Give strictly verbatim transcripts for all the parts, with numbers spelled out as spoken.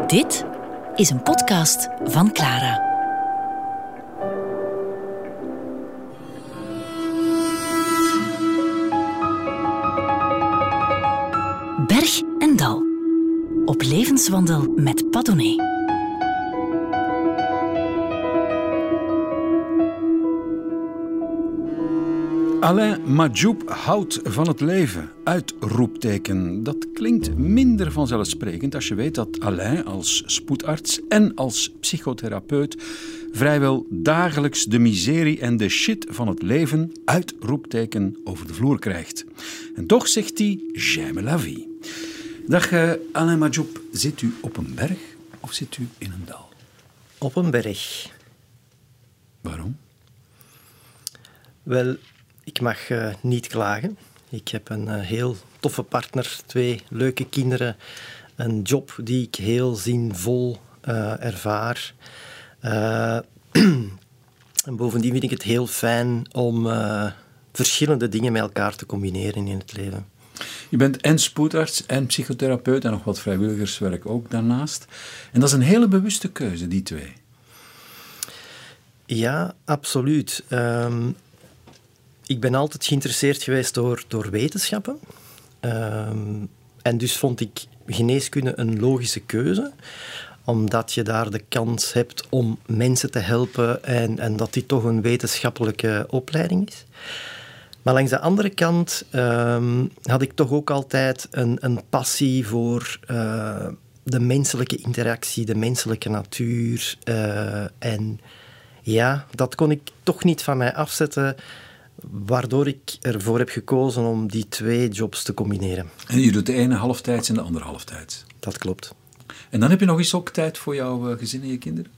Dit is een podcast van Clara. Berg en dal. Op levenswandel met Padone. Alain Majoub houdt van het leven, uitroepteken. Dat klinkt minder vanzelfsprekend als je weet dat Alain als spoedarts en als psychotherapeut vrijwel dagelijks de miserie en de shit van het leven, uitroepteken, over de vloer krijgt. En toch zegt hij, j'aime la vie. Dag uh, Alain Majoub, zit u op een berg of zit u in een dal? Op een berg. Waarom? Wel, ik mag uh, niet klagen. Ik heb een uh, heel toffe partner, twee leuke kinderen, een job die ik heel zinvol uh, ervaar. Uh, en bovendien vind ik het heel fijn om uh, verschillende dingen met elkaar te combineren in het leven. Je bent en spoedarts en psychotherapeut en nog wat vrijwilligerswerk ook daarnaast. En dat is een hele bewuste keuze, die twee. Ja, absoluut. Um, Ik ben altijd geïnteresseerd geweest door, door wetenschappen. Um, en dus vond ik geneeskunde een logische keuze. Omdat je daar de kans hebt om mensen te helpen en, en dat die toch een wetenschappelijke opleiding is. Maar langs de andere kant um, had ik toch ook altijd een, een passie voor uh, de menselijke interactie, de menselijke natuur. Uh, en ja, dat kon ik toch niet van mij afzetten, waardoor ik ervoor heb gekozen om die twee jobs te combineren. En je doet de ene halftijds en de andere halftijds. Dat klopt. En dan heb je nog eens ook tijd voor jouw gezin en je kinderen?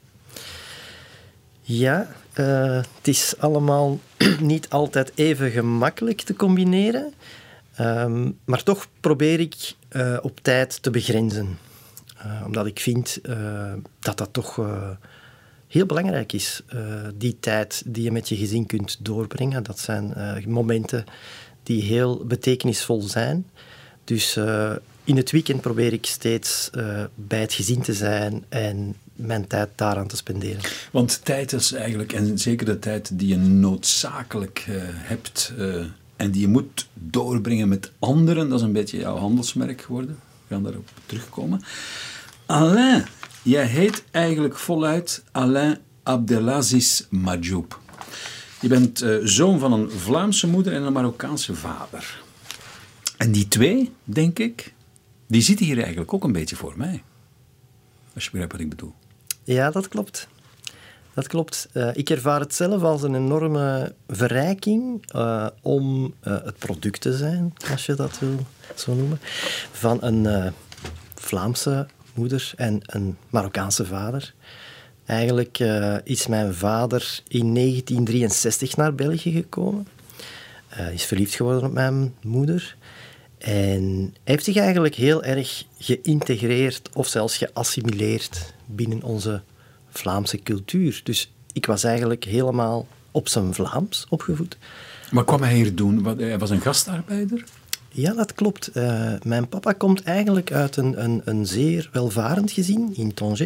Ja, uh, het is allemaal niet altijd even gemakkelijk te combineren. Um, maar toch probeer ik uh, op tijd te begrenzen. Uh, omdat ik vind uh, dat dat toch Uh, heel belangrijk is, uh, die tijd die je met je gezin kunt doorbrengen. Dat zijn uh, momenten die heel betekenisvol zijn. Dus uh, in het weekend probeer ik steeds uh, bij het gezin te zijn en mijn tijd daaraan te spenderen. Want tijd is eigenlijk, en zeker de tijd die je noodzakelijk uh, hebt uh, en die je moet doorbrengen met anderen, dat is een beetje jouw handelsmerk geworden. We gaan daarop terugkomen. Alain, jij heet eigenlijk voluit Alain Abdelaziz Majoub. Je bent uh, zoon van een Vlaamse moeder en een Marokkaanse vader. En die twee, denk ik, die zitten hier eigenlijk ook een beetje voor mij. Als je begrijpt wat ik bedoel. Ja, dat klopt. Dat klopt. Uh, ik ervaar het zelf als een enorme verrijking uh, om uh, het product te zijn, als je dat wil zo noemen, van een uh, Vlaamse moeder en een Marokkaanse vader. Eigenlijk uh, is mijn vader in negentien drieënzestig naar België gekomen. Hij uh, is verliefd geworden op mijn moeder. En hij heeft zich eigenlijk heel erg geïntegreerd of zelfs geassimileerd binnen onze Vlaamse cultuur. Dus ik was eigenlijk helemaal op zijn Vlaams opgevoed. Maar kwam hij hier doen? Hij was een gastarbeider? Ja, dat klopt. Uh, mijn papa komt eigenlijk uit een, een, een zeer welvarend gezin in Tanger.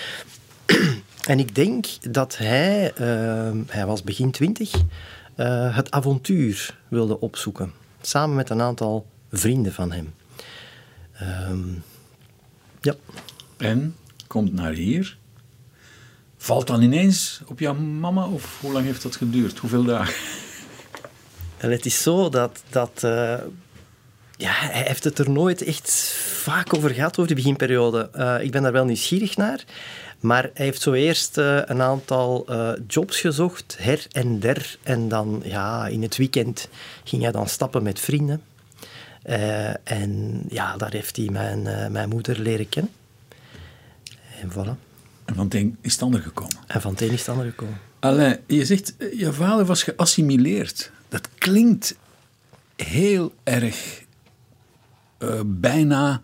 En ik denk dat hij, uh, hij was begin twintig, uh, het avontuur wilde opzoeken. Samen met een aantal vrienden van hem. Um, ja. En komt naar hier. Valt dan ineens op jouw mama? Of hoe lang heeft dat geduurd? Hoeveel dagen? En het is zo dat... dat uh, Ja, hij heeft het er nooit echt vaak over gehad, over de beginperiode. Uh, ik ben daar wel nieuwsgierig naar. Maar hij heeft zo eerst uh, een aantal uh, jobs gezocht, her en der. En dan, ja, in het weekend ging hij dan stappen met vrienden. Uh, en ja, daar heeft hij mijn, uh, mijn moeder leren kennen. En voilà. En van het een is het ander gekomen. En van het een is het ander gekomen. Alain, je zegt, je vader was geassimileerd. Dat klinkt heel erg... Uh, bijna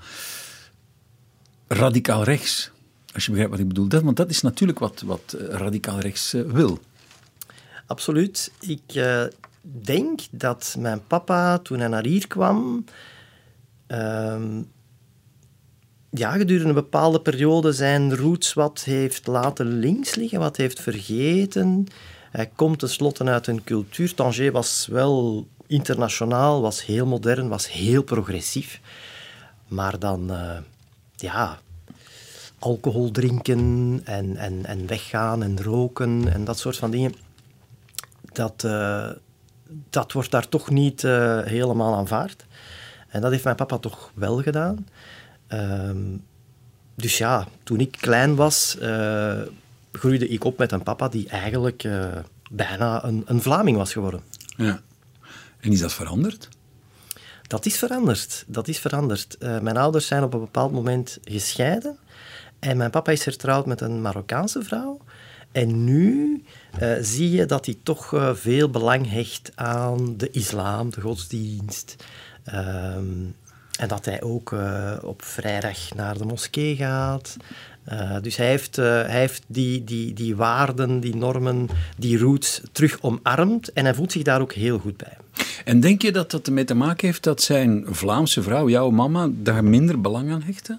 radicaal rechts. Als je begrijpt wat ik bedoel. Dat, want dat is natuurlijk wat, wat uh, radicaal rechts uh, wil. Absoluut. Ik uh, denk dat mijn papa, toen hij naar hier kwam, uh, ja, gedurende een bepaalde periode zijn roots wat heeft laten links liggen, wat heeft vergeten. Hij komt tenslotte uit een cultuur. Tanger was wel internationaal, was heel modern, was heel progressief. Maar dan, uh, ja, alcohol drinken en, en, en weggaan en roken en dat soort van dingen, dat, uh, dat wordt daar toch niet uh, helemaal aanvaard. En dat heeft mijn papa toch wel gedaan. Um, dus ja, toen ik klein was, uh, groeide ik op met een papa die eigenlijk uh, bijna een, een Vlaming was geworden. Ja. En is dat veranderd? Dat is veranderd. Dat is veranderd. Uh, mijn ouders zijn op een bepaald moment gescheiden. En mijn papa is hertrouwd met een Marokkaanse vrouw. En nu uh, zie je dat hij toch uh, veel belang hecht aan de islam, de godsdienst. Um, en dat hij ook uh, op vrijdag naar de moskee gaat. Uh, dus hij heeft, uh, hij heeft die, die, die waarden, die normen, die roots terug omarmd. En hij voelt zich daar ook heel goed bij. En denk je dat dat ermee te maken heeft dat zijn Vlaamse vrouw, jouw mama, daar minder belang aan hechtte?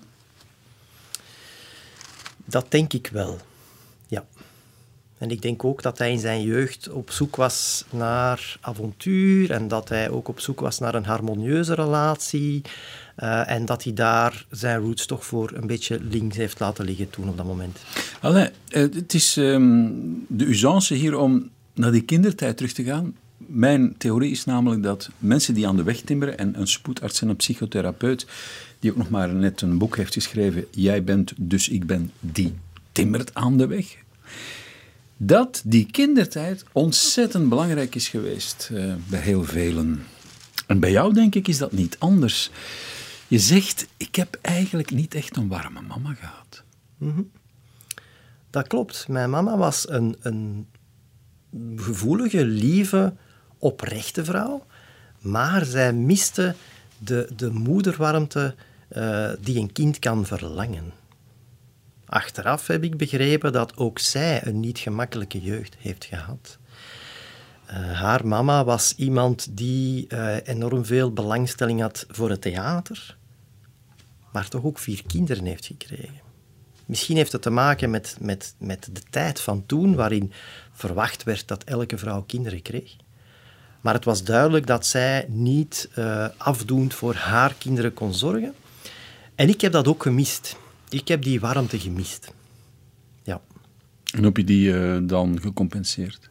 Dat denk ik wel, ja. En ik denk ook dat hij in zijn jeugd op zoek was naar avontuur en dat hij ook op zoek was naar een harmonieuze relatie uh, en dat hij daar zijn roots toch voor een beetje links heeft laten liggen toen op dat moment. Allee, het is um, de usance hier om naar die kindertijd terug te gaan. Mijn theorie is namelijk dat mensen die aan de weg timmeren, en een spoedarts en een psychotherapeut, die ook nog maar net een boek heeft geschreven, Jij bent, dus ik ben, die timmert aan de weg, dat die kindertijd ontzettend belangrijk is geweest uh, bij heel velen. En bij jou, denk ik, is dat niet anders. Je zegt, ik heb eigenlijk niet echt een warme mama gehad. Mm-hmm. Dat klopt. Mijn mama was een, een gevoelige, lieve, oprechte vrouw, maar zij miste de, de moederwarmte uh, die een kind kan verlangen. Achteraf heb ik begrepen dat ook zij een niet gemakkelijke jeugd heeft gehad. Uh, haar mama was iemand die uh, enorm veel belangstelling had voor het theater, maar toch ook vier kinderen heeft gekregen. Misschien heeft het te maken met, met, met de tijd van toen, waarin verwacht werd dat elke vrouw kinderen kreeg. Maar het was duidelijk dat zij niet uh, afdoend voor haar kinderen kon zorgen. En ik heb dat ook gemist. Ik heb die warmte gemist. Ja. En heb je die uh, dan gecompenseerd?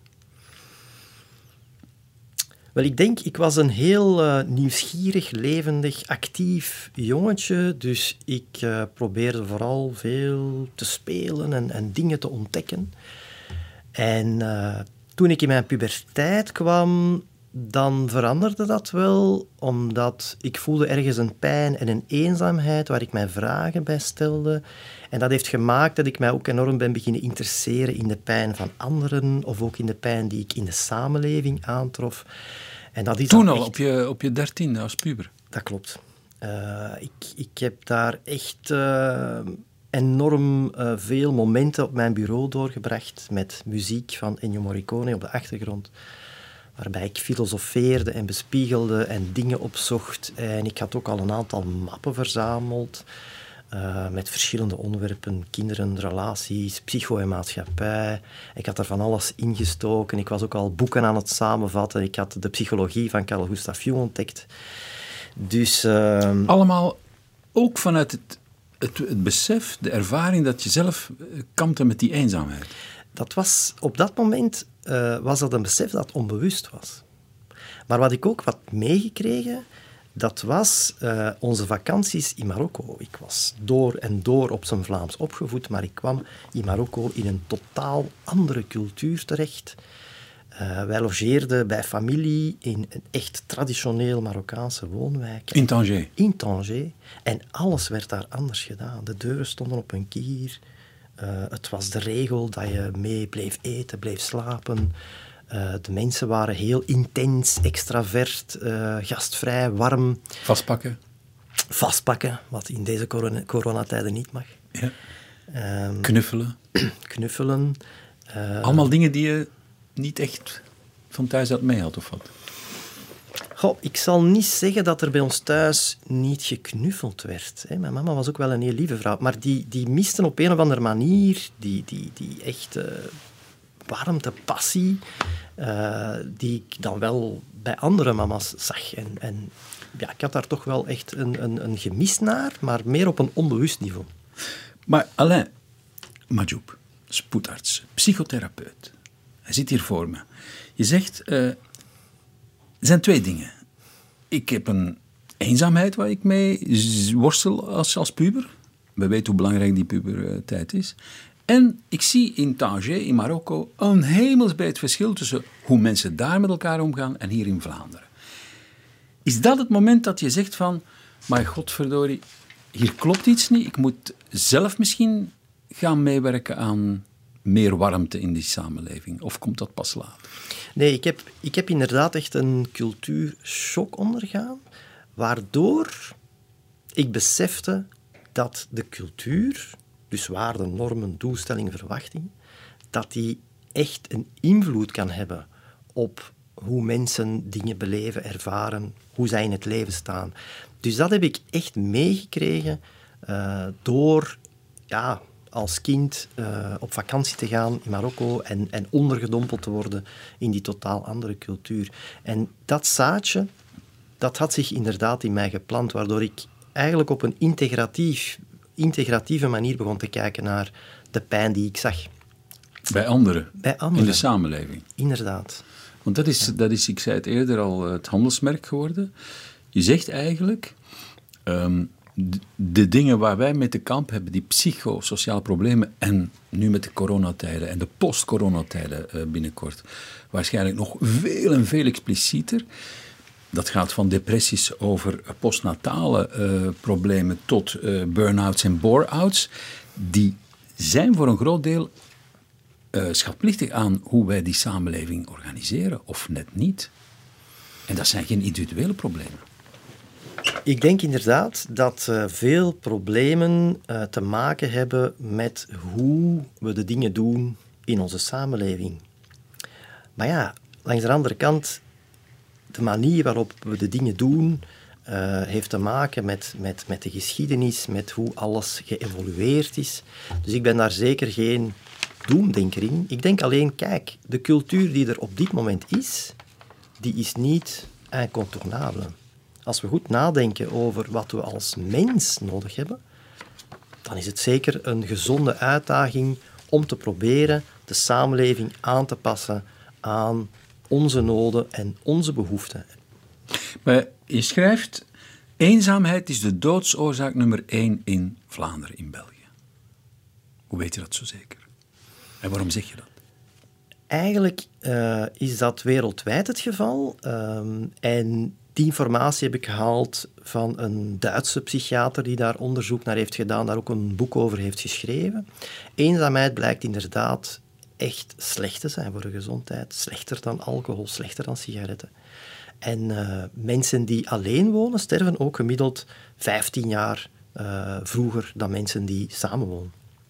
Wel, ik denk, ik was een heel uh, nieuwsgierig, levendig, actief jongetje. Dus ik uh, probeerde vooral veel te spelen en, en dingen te ontdekken. En uh, toen ik in mijn puberteit kwam, dan veranderde dat wel, omdat ik voelde ergens een pijn en een eenzaamheid waar ik mij vragen bij stelde. En dat heeft gemaakt dat ik mij ook enorm ben beginnen interesseren in de pijn van anderen, of ook in de pijn die ik in de samenleving aantrof. En dat is Toen al, echt... op je, op je dertiende, als puber? Dat klopt. Uh, ik, ik heb daar echt uh, enorm uh, veel momenten op mijn bureau doorgebracht met muziek van Ennio Morricone op de achtergrond, waarbij ik filosofeerde en bespiegelde en dingen opzocht. En ik had ook al een aantal mappen verzameld uh, met verschillende onderwerpen, kinderen, relaties, psycho en maatschappij. Ik had er van alles ingestoken. Ik was ook al boeken aan het samenvatten. Ik had de psychologie van Carl Gustav Jung ontdekt. Dus, uh... Allemaal ook vanuit het, het, het besef, de ervaring dat je zelf kampte met die eenzaamheid. Dat was, op dat moment uh, was dat een besef dat onbewust was. Maar wat ik ook had meegekregen, dat was uh, onze vakanties in Marokko. Ik was door en door op zijn Vlaams opgevoed, maar ik kwam in Marokko in een totaal andere cultuur terecht. Uh, wij logeerden bij familie in een echt traditioneel Marokkaanse woonwijk. In Tanger? In Tanger. En alles werd daar anders gedaan. De deuren stonden op een kier. Uh, het was de regel dat je mee bleef eten, bleef slapen. Uh, de mensen waren heel intens, extravert, uh, gastvrij, warm. Vastpakken? Vastpakken, wat in deze corona- coronatijden niet mag. Ja. Um, Knuffelen? Knuffelen. Uh, Allemaal dingen die je niet echt van thuis uit mee had, of wat? Goh, ik zal niet zeggen dat er bij ons thuis niet geknuffeld werd. Hè. Mijn mama was ook wel een heel lieve vrouw. Maar die, die misten op een of andere manier die, die, die echte warmte, passie, uh, die ik dan wel bij andere mama's zag. En, en ja, ik had daar toch wel echt een, een, een gemis naar, maar meer op een onbewust niveau. Maar Alain Majoub, spoedarts, psychotherapeut. Hij zit hier voor me. Je zegt, uh, er zijn twee dingen. Ik heb een eenzaamheid waar ik mee worstel als, als puber. We weten hoe belangrijk die puberteit is. En ik zie in Tanger, in Marokko, een hemelsbreed verschil tussen hoe mensen daar met elkaar omgaan en hier in Vlaanderen. Is dat het moment dat je zegt van, maar godverdorie, hier klopt iets niet. Ik moet zelf misschien gaan meewerken aan meer warmte in die samenleving. Of komt dat pas later? Nee, ik heb, ik heb inderdaad echt een cultuurshock ondergaan, waardoor ik besefte dat de cultuur, dus waarden, normen, doelstellingen, verwachtingen, dat die echt een invloed kan hebben op hoe mensen dingen beleven, ervaren, hoe zij in het leven staan. Dus dat heb ik echt meegekregen uh, door ja, als kind uh, op vakantie te gaan in Marokko en, en ondergedompeld te worden in die totaal andere cultuur. En dat zaadje, dat had zich inderdaad in mij geplant, waardoor ik eigenlijk op een integratief, integratieve manier begon te kijken naar de pijn die ik zag. Bij anderen? Bij anderen. In de samenleving? Inderdaad. Want dat is, dat is, ik zei het eerder al, het handelsmerk geworden. Je zegt eigenlijk, um, de, de dingen waar wij mee te kampen hebben, die psychosociale problemen, en nu met de coronatijden en de post-coronatijden uh, binnenkort, waarschijnlijk nog veel en veel explicieter. Dat gaat van depressies over postnatale uh, problemen tot uh, burn-outs en bore-outs. Die zijn voor een groot deel uh, schatplichtig aan hoe wij die samenleving organiseren, of net niet. En dat zijn geen individuele problemen. Ik denk inderdaad dat uh, veel problemen uh, te maken hebben met hoe we de dingen doen in onze samenleving. Maar ja, langs de andere kant, de manier waarop we de dingen doen, uh, heeft te maken met, met, met de geschiedenis, met hoe alles geëvolueerd is. Dus ik ben daar zeker geen doemdenker in. Ik denk alleen, kijk, de cultuur die er op dit moment is, die is niet incontournabele. Als we goed nadenken over wat we als mens nodig hebben, dan is het zeker een gezonde uitdaging om te proberen de samenleving aan te passen aan onze noden en onze behoeften. Maar je schrijft, eenzaamheid is de doodsoorzaak nummer één in Vlaanderen, in België. Hoe weet je dat zo zeker? En waarom zeg je dat? Eigenlijk uh, is dat wereldwijd het geval. Um, en die informatie heb ik gehaald van een Duitse psychiater die daar onderzoek naar heeft gedaan, daar ook een boek over heeft geschreven. Eenzaamheid blijkt inderdaad echt slecht te zijn voor de gezondheid. Slechter dan alcohol, slechter dan sigaretten. En uh, mensen die alleen wonen, sterven ook gemiddeld vijftien jaar uh, vroeger dan mensen die samenwonen.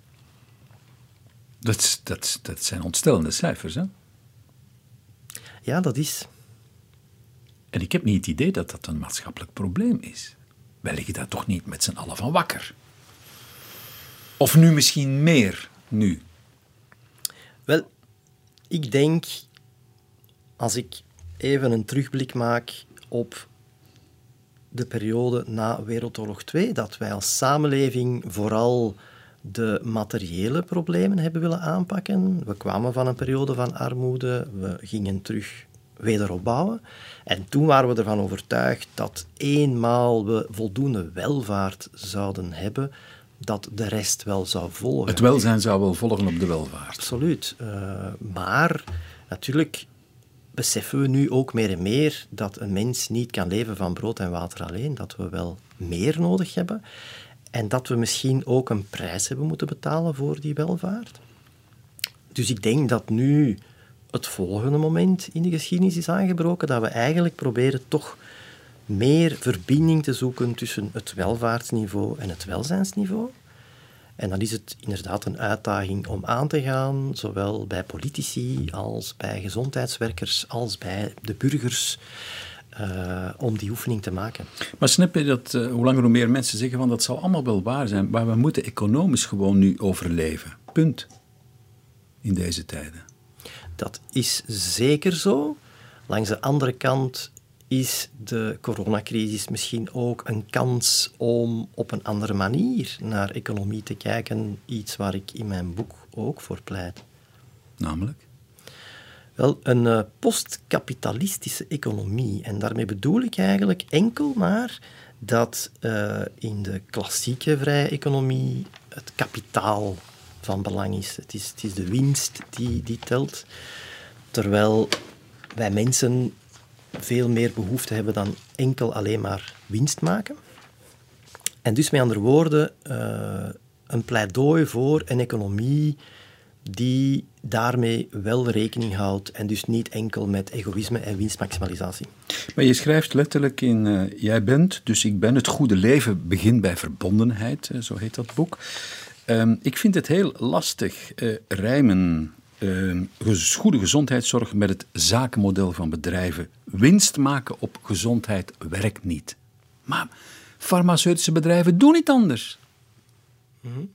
Dat, dat, dat zijn ontstellende cijfers, hè? Ja, dat is. En ik heb niet het idee dat dat een maatschappelijk probleem is. Wij liggen daar toch niet met z'n allen van wakker? Of nu misschien meer, nu? Wel, ik denk, als ik even een terugblik maak op de periode na Wereldoorlog twee, dat wij als samenleving vooral de materiële problemen hebben willen aanpakken. We kwamen van een periode van armoede, we gingen terug wederopbouwen. En toen waren we ervan overtuigd dat eenmaal we voldoende welvaart zouden hebben, dat de rest wel zou volgen. Het welzijn zou wel volgen op de welvaart. Absoluut. Uh, maar natuurlijk beseffen we nu ook meer en meer dat een mens niet kan leven van brood en water alleen, dat we wel meer nodig hebben en dat we misschien ook een prijs hebben moeten betalen voor die welvaart. Dus ik denk dat nu het volgende moment in de geschiedenis is aangebroken, dat we eigenlijk proberen toch meer verbinding te zoeken tussen het welvaartsniveau en het welzijnsniveau. En dan is het inderdaad een uitdaging om aan te gaan, zowel bij politici als bij gezondheidswerkers als bij de burgers. uh, om die oefening te maken. Maar snap je dat uh, hoe langer hoe meer mensen zeggen van dat zal allemaal wel waar zijn, maar we moeten economisch gewoon nu overleven. Punt. In deze tijden. Dat is zeker zo. Langs de andere kant is de coronacrisis misschien ook een kans om op een andere manier naar economie te kijken. Iets waar ik in mijn boek ook voor pleit. Namelijk? Wel, een uh, postkapitalistische economie. En daarmee bedoel ik eigenlijk enkel maar dat uh, in de klassieke vrije economie het kapitaal van belang is. Het is, het is de winst die, die telt. Terwijl wij mensen veel meer behoefte hebben dan enkel alleen maar winst maken. En dus met andere woorden, uh, een pleidooi voor een economie die daarmee wel rekening houdt en dus niet enkel met egoïsme en winstmaximalisatie. Maar je schrijft letterlijk in uh, jij bent, dus ik ben, het goede leven begint bij verbondenheid, uh, zo heet dat boek. Um, ik vind het heel lastig uh, rijmen uh, goede gezondheidszorg met het zakenmodel van bedrijven. Winst maken op gezondheid werkt niet. Maar farmaceutische bedrijven doen niet anders. Mm-hmm.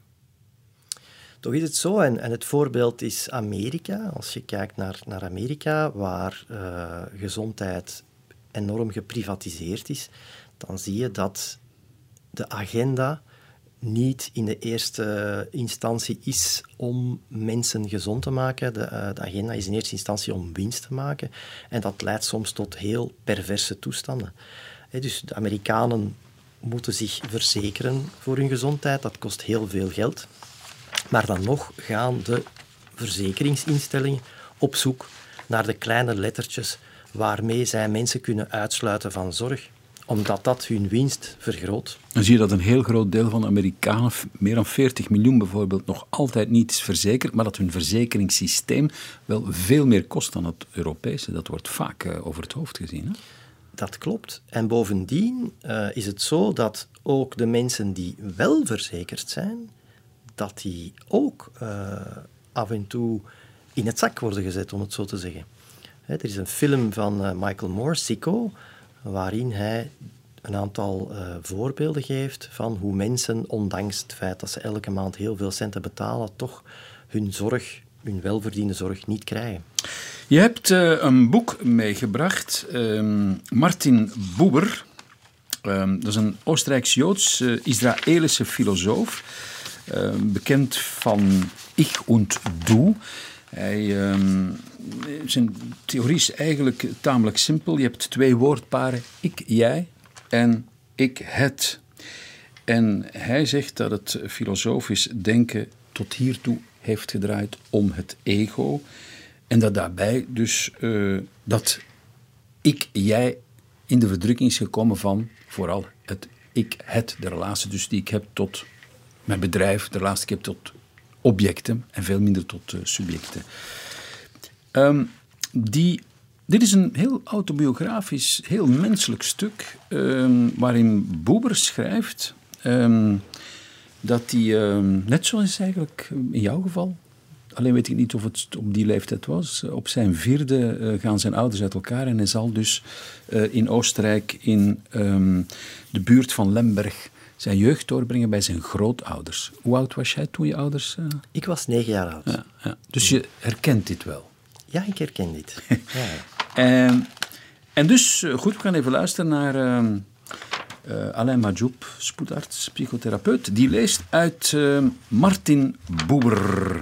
Toch is het zo, en, en het voorbeeld is Amerika. Als je kijkt naar, naar Amerika, waar uh, gezondheid enorm geprivatiseerd is, dan zie je dat de agenda niet in de eerste instantie is om mensen gezond te maken. De, uh, de agenda is in eerste instantie om winst te maken. En dat leidt soms tot heel perverse toestanden. He, dus de Amerikanen moeten zich verzekeren voor hun gezondheid. Dat kost heel veel geld. Maar dan nog gaan de verzekeringsinstellingen op zoek naar de kleine lettertjes waarmee zij mensen kunnen uitsluiten van zorg, omdat dat hun winst vergroot. Dan zie je dat een heel groot deel van de Amerikanen, meer dan veertig miljoen bijvoorbeeld, nog altijd niet is verzekerd, maar dat hun verzekeringssysteem wel veel meer kost dan het Europese. Dat wordt vaak uh, over het hoofd gezien. Hè? Dat klopt. En bovendien uh, is het zo dat ook de mensen die wel verzekerd zijn, dat die ook uh, af en toe in het zak worden gezet, om het zo te zeggen. He, er is een film van uh, Michael Moore, Sicko, waarin hij een aantal uh, voorbeelden geeft van hoe mensen, ondanks het feit dat ze elke maand heel veel centen betalen, toch hun zorg, hun welverdiende zorg, niet krijgen. Je hebt uh, een boek meegebracht, uh, Martin Buber. Uh, dat is een Oostenrijks-Joods-Israëlische uh, filosoof. Uh, bekend van Ich und Du. Hij, um, zijn theorie is eigenlijk tamelijk simpel. Je hebt twee woordparen, ik, jij en ik, het. En hij zegt dat het filosofisch denken tot hiertoe heeft gedraaid om het ego. En dat daarbij dus uh, dat ik, jij in de verdrukking is gekomen van vooral het ik, het. De relatie dus die ik heb tot mijn bedrijf, de relatie die ik heb tot objecten en veel minder tot uh, subjecten. Um, die, dit is een heel autobiografisch, heel menselijk stuk, um, waarin Buber schrijft um, dat hij, um, net zoals eigenlijk in jouw geval, alleen weet ik niet of het op die leeftijd was, op zijn vierde uh, gaan zijn ouders uit elkaar en hij zal dus uh, in Oostenrijk in um, de buurt van Lemberg zijn jeugd doorbrengen bij zijn grootouders. Hoe oud was jij toen je ouders... Uh... Ik was negen jaar oud. Ja, ja. Dus je herkent dit wel? Ja, ik herken dit. Ja. en, en dus, goed, we gaan even luisteren naar uh, uh, Alain Majoub, spoedarts, psychotherapeut. Die leest uit uh, Martin Buber.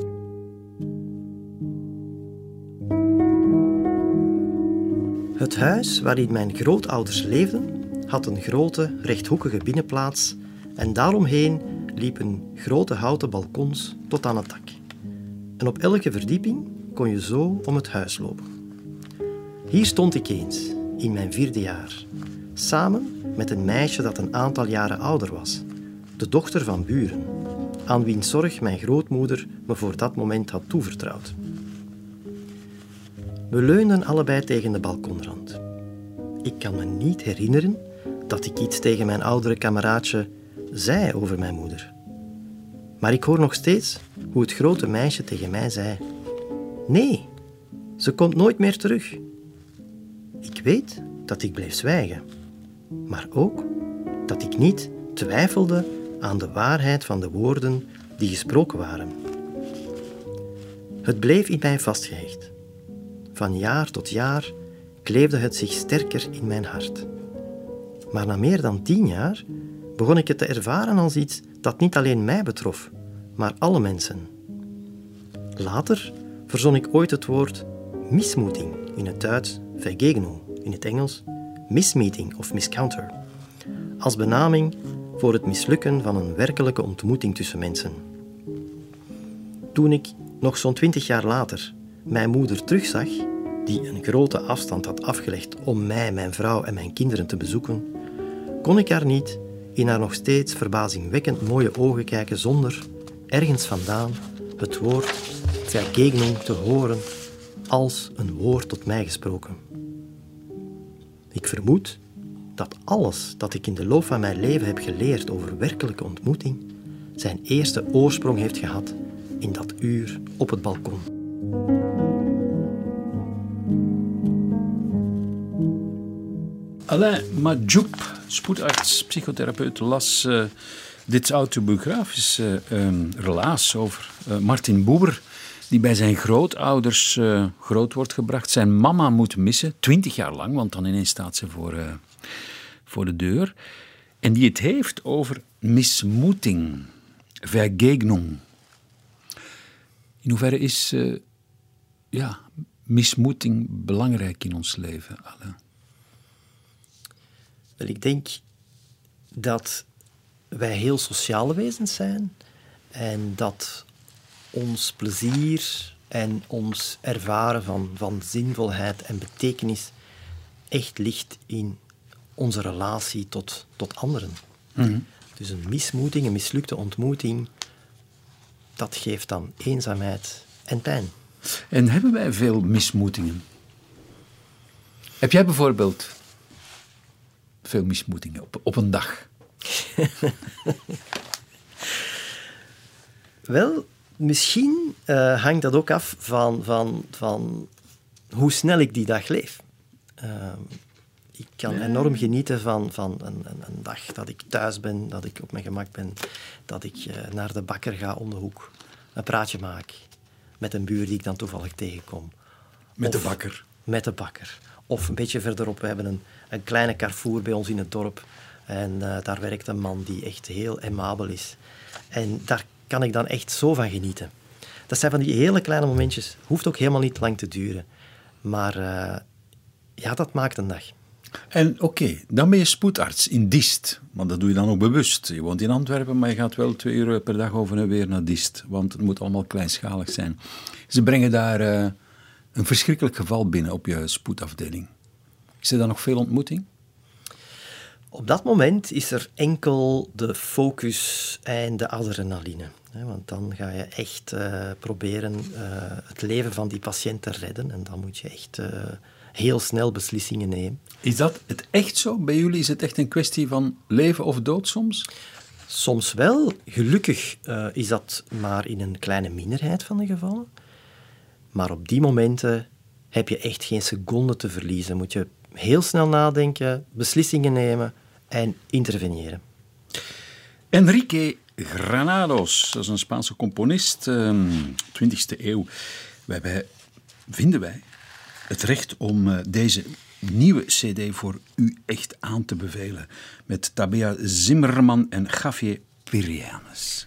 Het huis waarin mijn grootouders leefden had een grote, rechthoekige binnenplaats en daaromheen liepen grote houten balkons tot aan het dak. En op elke verdieping kon je zo om het huis lopen. Hier stond ik eens, in mijn vierde jaar, samen met een meisje dat een aantal jaren ouder was, de dochter van buren, aan wiens zorg mijn grootmoeder me voor dat moment had toevertrouwd. We leunden allebei tegen de balkonrand. Ik kan me niet herinneren dat ik iets tegen mijn oudere kameraadje zei over mijn moeder. Maar ik hoor nog steeds hoe het grote meisje tegen mij zei: nee, ze komt nooit meer terug. Ik weet dat ik bleef zwijgen, maar ook dat ik niet twijfelde aan de waarheid van de woorden die gesproken waren. Het bleef in mij vastgehecht. Van jaar tot jaar kleefde het zich sterker in mijn hart. Maar na meer dan tien jaar begon ik het te ervaren als iets dat niet alleen mij betrof, maar alle mensen. Later verzon ik ooit het woord mismoeting, in het Duits Vergegnung, in het Engels mismeeting of miscounter, als benaming voor het mislukken van een werkelijke ontmoeting tussen mensen. Toen ik, nog zo'n twintig jaar later, mijn moeder terugzag, die een grote afstand had afgelegd om mij, mijn vrouw en mijn kinderen te bezoeken, kon ik haar niet in haar nog steeds verbazingwekkend mooie ogen kijken zonder ergens vandaan het woord Vergegnung te horen als een woord tot mij gesproken. Ik vermoed dat alles dat ik in de loop van mijn leven heb geleerd over werkelijke ontmoeting zijn eerste oorsprong heeft gehad in dat uur op het balkon. Alain Madjoub, spoedarts, psychotherapeut, las uh, dit autobiografische uh, relaas over uh, Martin Buber, die bij zijn grootouders uh, groot wordt gebracht. Zijn mama moet missen, twintig jaar lang, want dan ineens staat ze voor, uh, voor de deur. En die het heeft over mismoeting, Vergegnung. In hoeverre is uh, ja, mismoeting belangrijk in ons leven, Alain? Wel, ik denk dat wij heel sociale wezens zijn en dat ons plezier en ons ervaren van, van zinvolheid en betekenis echt ligt in onze relatie tot, tot anderen. Mm-hmm. Dus een mismoeting, een mislukte ontmoeting, dat geeft dan eenzaamheid en pijn. En hebben wij veel mismoetingen? Heb jij bijvoorbeeld veel mismoetingen op, op een dag? Wel, misschien uh, hangt dat ook af van, van, van hoe snel ik die dag leef. Uh, ik kan ja. enorm genieten van, van een, een, een dag dat ik thuis ben, dat ik op mijn gemak ben, dat ik uh, naar de bakker ga om de hoek, een praatje maak met een buur die ik dan toevallig tegenkom. Met of de bakker? Met de bakker. Of een beetje verderop, we hebben een, een kleine Carrefour bij ons in het dorp. En uh, daar werkt een man die echt heel aimabel is. En daar kan ik dan echt zo van genieten. Dat zijn van die hele kleine momentjes. Hoeft ook helemaal niet lang te duren. Maar uh, ja, dat maakt een dag. En oké, okay, dan ben je spoedarts in Diest. Want dat doe je dan ook bewust. Je woont in Antwerpen, maar je gaat wel twee uur per dag over en weer naar Diest. Want het moet allemaal kleinschalig zijn. Ze brengen daar uh, een verschrikkelijk geval binnen op je spoedafdeling. Is er dan nog veel ontmoeting? Op dat moment is er enkel de focus en de adrenaline. Want dan ga je echt uh, proberen uh, het leven van die patiënt te redden. En dan moet je echt uh, heel snel beslissingen nemen. Is dat het echt zo? Bij jullie is het echt een kwestie van leven of dood soms? Soms wel. Gelukkig uh, is dat maar in een kleine minderheid van de gevallen. Maar op die momenten heb je echt geen seconde te verliezen. Moet je heel snel nadenken, beslissingen nemen en interveneren. Enrique Granados, dat is een Spaanse componist, uh, twintigste eeuw. Wij, wij, vinden wij het recht om uh, deze nieuwe cd voor u echt aan te bevelen. Met Tabea Zimmerman en Javier Pirianes.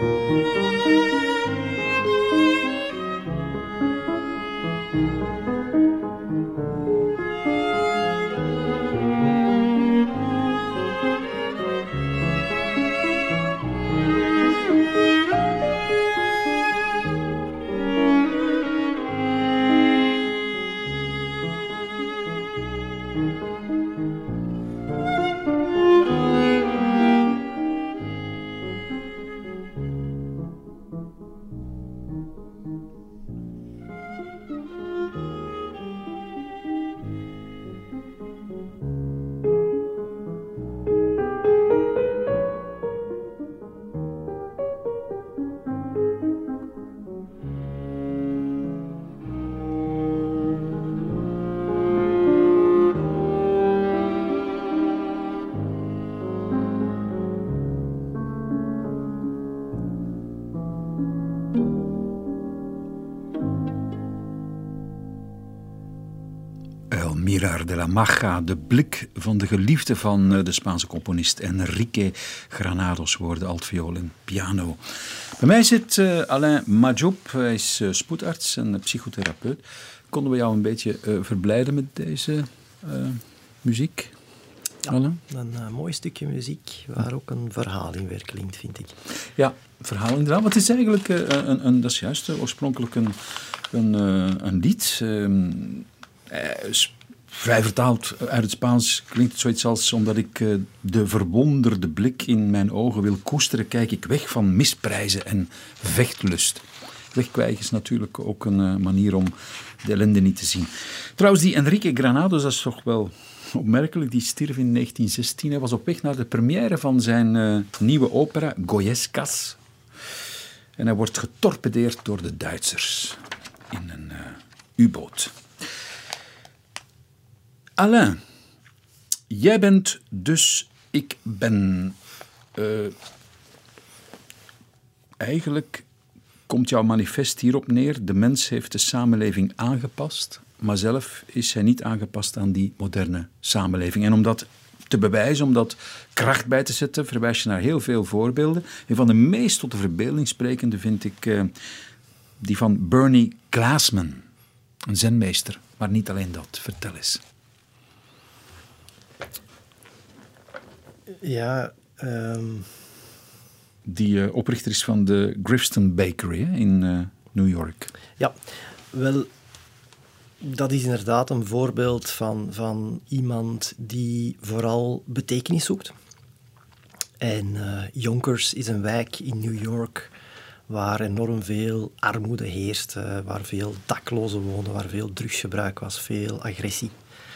Mirar de la Maja, de blik van de geliefde van de Spaanse componist Enrique Granados, woorden, altviool en piano. Bij mij zit uh, Alain Majoub, hij is uh, spoedarts en psychotherapeut. Konden we jou een beetje uh, verblijden met deze uh, muziek? Ja, Alain? Een uh, mooi stukje muziek waar ook een verhaal in weer klinkt, vind ik. Ja, verhaal inderdaad. Wat is eigenlijk, uh, een, een, dat is juist uh, oorspronkelijk een, een, uh, een lied. Uh, uh, Vrij vertaald uit het Spaans klinkt het zoiets als: omdat ik uh, de verwonderde blik in mijn ogen wil koesteren, kijk ik weg van misprijzen en vechtlust. Wegkwijgen is natuurlijk ook een uh, manier om de ellende niet te zien. Trouwens, die Enrique Granados, dat is toch wel opmerkelijk, die stierf in negentien zestien. Hij was op weg naar de première van zijn uh, nieuwe opera, Goyescas. En hij wordt getorpedeerd door de Duitsers in een uh, U-boot. Alain, jij bent dus ik ben. Uh, eigenlijk komt jouw manifest hierop neer: de mens heeft de samenleving aangepast, maar zelf is hij niet aangepast aan die moderne samenleving. En om dat te bewijzen, om dat kracht bij te zetten, verwijs je naar heel veel voorbeelden. Een van de meest tot de verbeelding sprekende vind ik uh, die van Bernie Glassman, een zenmeester. Maar niet alleen dat, vertel eens. Ja, um... die uh, oprichter is van de Grifton Bakery hè, in uh, New York. Ja, wel, dat is inderdaad een voorbeeld van, van iemand die vooral betekenis zoekt. En uh, Yonkers is een wijk in New York waar enorm veel armoede heerst, uh, waar veel daklozen woonden, waar veel drugsgebruik was, veel agressie.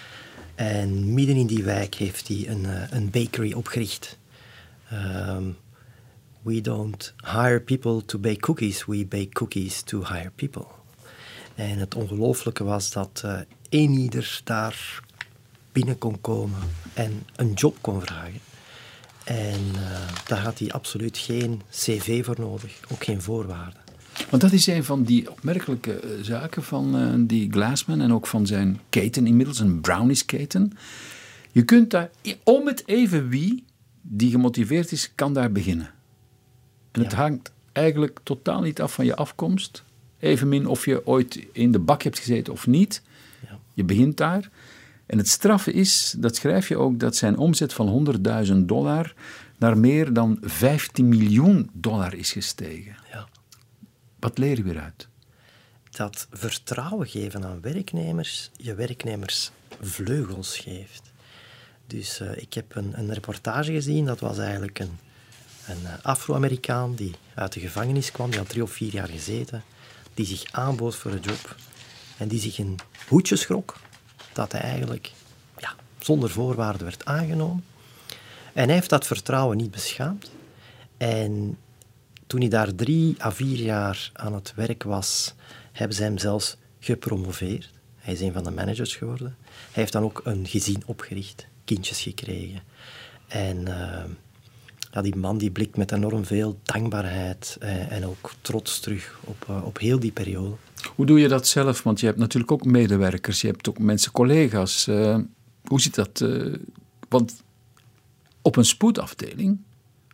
En midden in die wijk heeft hij een, uh, een bakery opgericht. Um, we don't hire people to bake cookies, we bake cookies to hire people. En het ongelooflijke was dat uh, één ieder daar binnen kon komen en een job kon vragen. En uh, daar had hij absoluut geen cv voor nodig, ook geen voorwaarden. Want dat is een van die opmerkelijke uh, zaken van uh, die Glassman en ook van zijn keten inmiddels, een brownies-keten. Je kunt daar, om het even wie die gemotiveerd is, kan daar beginnen. En het ja. hangt eigenlijk totaal niet af van je afkomst. Evenmin of je ooit in de bak hebt gezeten of niet. Ja. Je begint daar. En het straffe is, dat schrijf je ook, dat zijn omzet van honderdduizend dollar naar meer dan vijftien miljoen dollar is gestegen. Ja. Wat leer je weer uit? Dat vertrouwen geven aan werknemers, je werknemers vleugels geeft. Dus uh, ik heb een, een reportage gezien, dat was eigenlijk een, een Afro-Amerikaan die uit de gevangenis kwam, die had drie of vier jaar gezeten, die zich aanbood voor een job en die zich een hoedje schrok dat hij eigenlijk ja, zonder voorwaarden werd aangenomen. En hij heeft dat vertrouwen niet beschaamd. En toen hij daar drie à vier jaar aan het werk was, hebben ze hem zelfs gepromoveerd. Hij is een van de managers geworden. Hij heeft dan ook een gezin opgericht, kindjes gekregen. En uh, ja, die man die blikt met enorm veel dankbaarheid uh, en ook trots terug op, uh, op heel die periode. Hoe doe je dat zelf? Want je hebt natuurlijk ook medewerkers, je hebt ook mensen, collega's. Uh, hoe zit dat? Uh, want op een spoedafdeling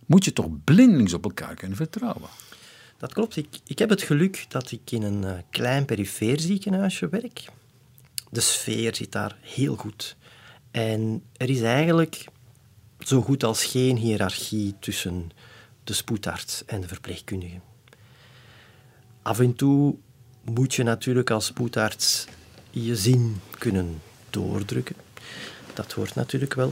moet je toch blindelings op elkaar kunnen vertrouwen. Dat klopt. Ik, ik heb het geluk dat ik in een uh, klein perifeer ziekenhuisje werk. De sfeer zit daar heel goed. En er is eigenlijk zo goed als geen hiërarchie tussen de spoedarts en de verpleegkundige. Af en toe moet je natuurlijk als spoedarts je zin kunnen doordrukken. Dat hoort natuurlijk wel.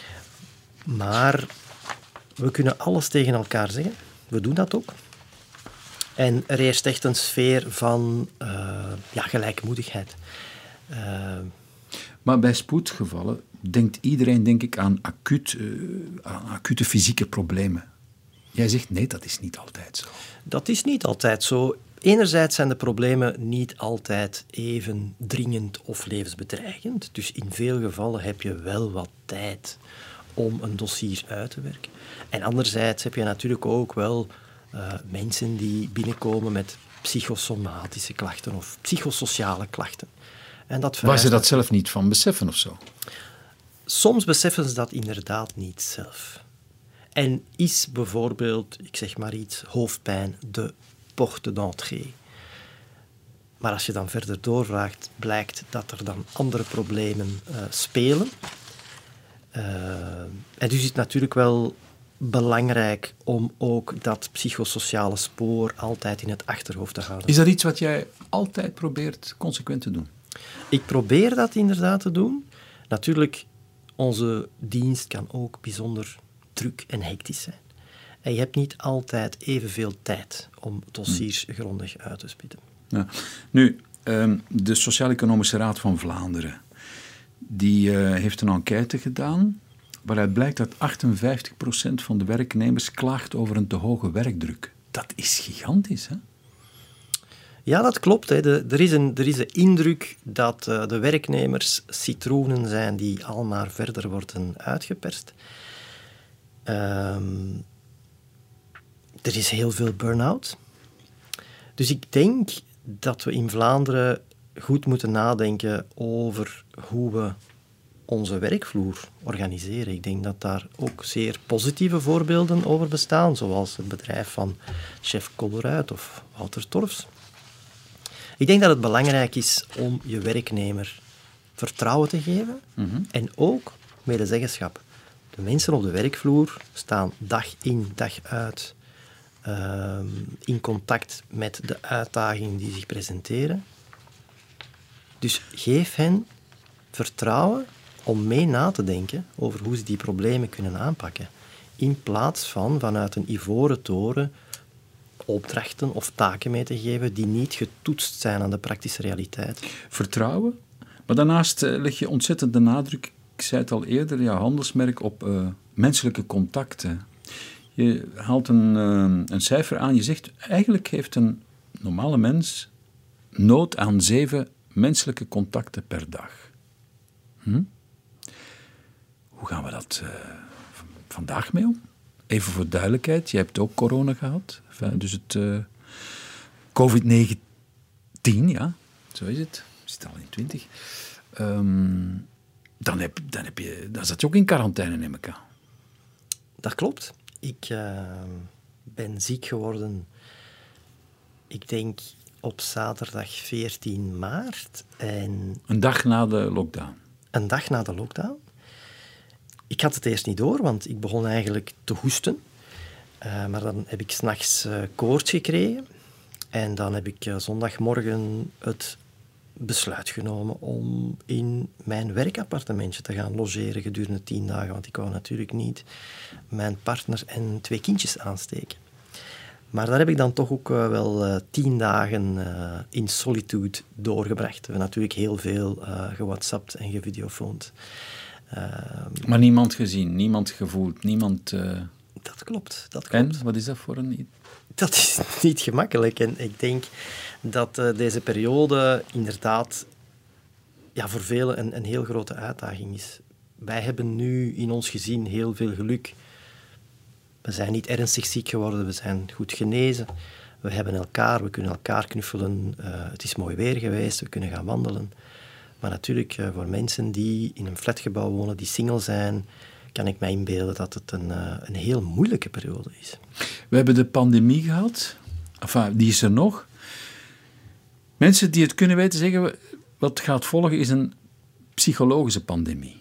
Maar we kunnen alles tegen elkaar zeggen. We doen dat ook. En er heerst echt een sfeer van uh, ja, gelijkmoedigheid. Uh, maar bij spoedgevallen denkt iedereen, denk ik, aan, acuut, uh, aan acute fysieke problemen. Jij zegt nee, dat is niet altijd zo. Dat is niet altijd zo. Enerzijds zijn de problemen niet altijd even dringend of levensbedreigend. Dus in veel gevallen heb je wel wat tijd om een dossier uit te werken. En anderzijds heb je natuurlijk ook wel uh, mensen die binnenkomen met psychosomatische klachten of psychosociale klachten. En dat Waar ze dat zelf niet van beseffen of zo? Soms beseffen ze dat inderdaad niet zelf. En is bijvoorbeeld, ik zeg maar iets, hoofdpijn de porte d'entrée. Maar als je dan verder doorvraagt, blijkt dat er dan andere problemen uh, spelen. Uh, en dus is het natuurlijk wel belangrijk om ook dat psychosociale spoor altijd in het achterhoofd te houden. Is dat iets wat jij altijd probeert consequent te doen? Ik probeer dat inderdaad te doen. Natuurlijk, onze dienst kan ook bijzonder druk en hectisch zijn. En je hebt niet altijd evenveel tijd om dossiers hmm. grondig uit te spitten. Ja. Nu, um, de Sociaal-Economische Raad van Vlaanderen die uh, heeft een enquête gedaan waaruit blijkt dat achtenvijftig procent van de werknemers klaagt over een te hoge werkdruk. Dat is gigantisch, hè? Ja, dat klopt. Hè. De, er, is een, er is een indruk dat uh, de werknemers citroenen zijn die al maar verder worden uitgeperst. Um, er is heel veel burn-out. Dus ik denk dat we in Vlaanderen goed moeten nadenken over hoe we onze werkvloer organiseren. Ik denk dat daar ook zeer positieve voorbeelden over bestaan, zoals het bedrijf van chef Colleruit of Wouter Torfs. Ik denk dat het belangrijk is om je werknemer vertrouwen te geven mm-hmm. en ook medezeggenschap. De mensen op de werkvloer staan dag in, dag uit uh, in contact met de uitdagingen die zich presenteren. Dus geef hen vertrouwen om mee na te denken over hoe ze die problemen kunnen aanpakken. In plaats van vanuit een ivoren toren opdrachten of taken mee te geven die niet getoetst zijn aan de praktische realiteit. Vertrouwen, maar daarnaast uh, leg je ontzettend de nadruk, ik zei het al eerder, ja, handelsmerk op uh, menselijke contacten. Je haalt een, uh, een cijfer aan, je zegt eigenlijk heeft een normale mens nood aan zeven menselijke contacten per dag. Hm? Hoe gaan we dat uh, v- vandaag mee om? Even voor duidelijkheid, je hebt ook corona gehad. Dus het uh, covid negentien, ja, zo is het. We zitten al in twintig. Um, dan, heb, dan, heb je, dan zat je ook in quarantaine, neem ik aan. Dat klopt. Ik uh, ben ziek geworden, ik denk op zaterdag veertien maart. En een dag na de lockdown? Een dag na de lockdown. Ik had het eerst niet door, want ik begon eigenlijk te hoesten. Uh, maar dan heb ik 's nachts uh, koorts gekregen. En dan heb ik uh, zondagmorgen het besluit genomen om in mijn werkappartementje te gaan logeren gedurende tien dagen. Want ik wou natuurlijk niet mijn partner en twee kindjes aansteken. Maar daar heb ik dan toch ook uh, wel uh, tien dagen uh, in solitude doorgebracht. We hebben natuurlijk heel veel uh, gewhatsappt en gevideofoond. Uh, maar niemand gezien, niemand gevoeld, niemand... Uh... Dat klopt, dat klopt. En, wat is dat voor een... Dat is niet gemakkelijk. En ik denk dat uh, deze periode inderdaad ja, voor velen een, een heel grote uitdaging is. Wij hebben nu in ons gezin heel veel geluk. We zijn niet ernstig ziek geworden, we zijn goed genezen. We hebben elkaar, we kunnen elkaar knuffelen. Uh, het is mooi weer geweest, we kunnen gaan wandelen. Maar natuurlijk, uh, voor mensen die in een flatgebouw wonen, die single zijn, kan ik mij inbeelden dat het een, uh, een heel moeilijke periode is. We hebben de pandemie gehad. Enfin, die is er nog. Mensen die het kunnen weten zeggen, wat gaat volgen is een psychologische pandemie.